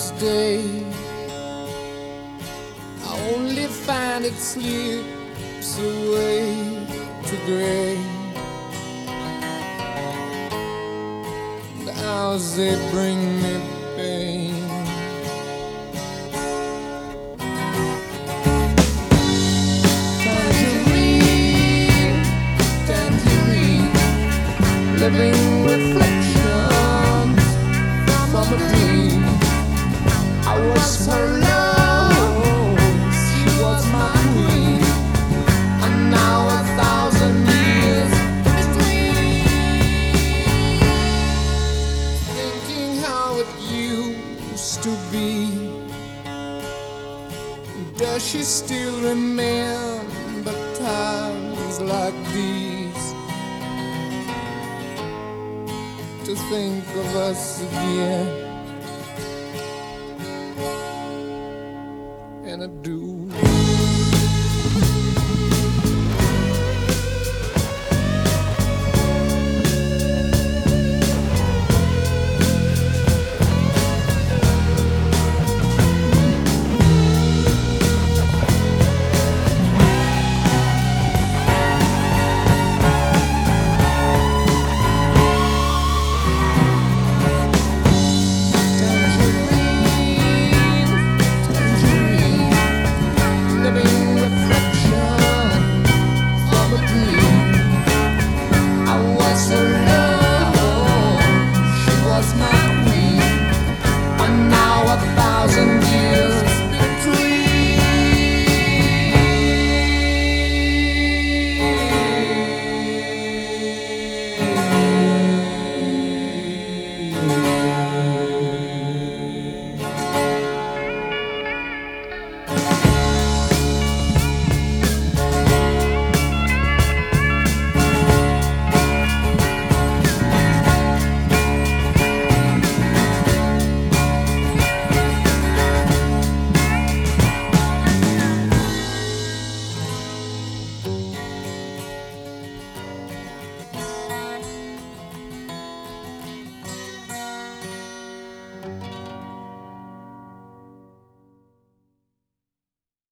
stay. I only find it slips away to gray. The hours they bring me pain. Tangerine, tangerine, living reflections from a dream. I was her love, she was my queen, and now 1,000 years between. Thinking how it used to be. Does she still remember times like these? To think of us again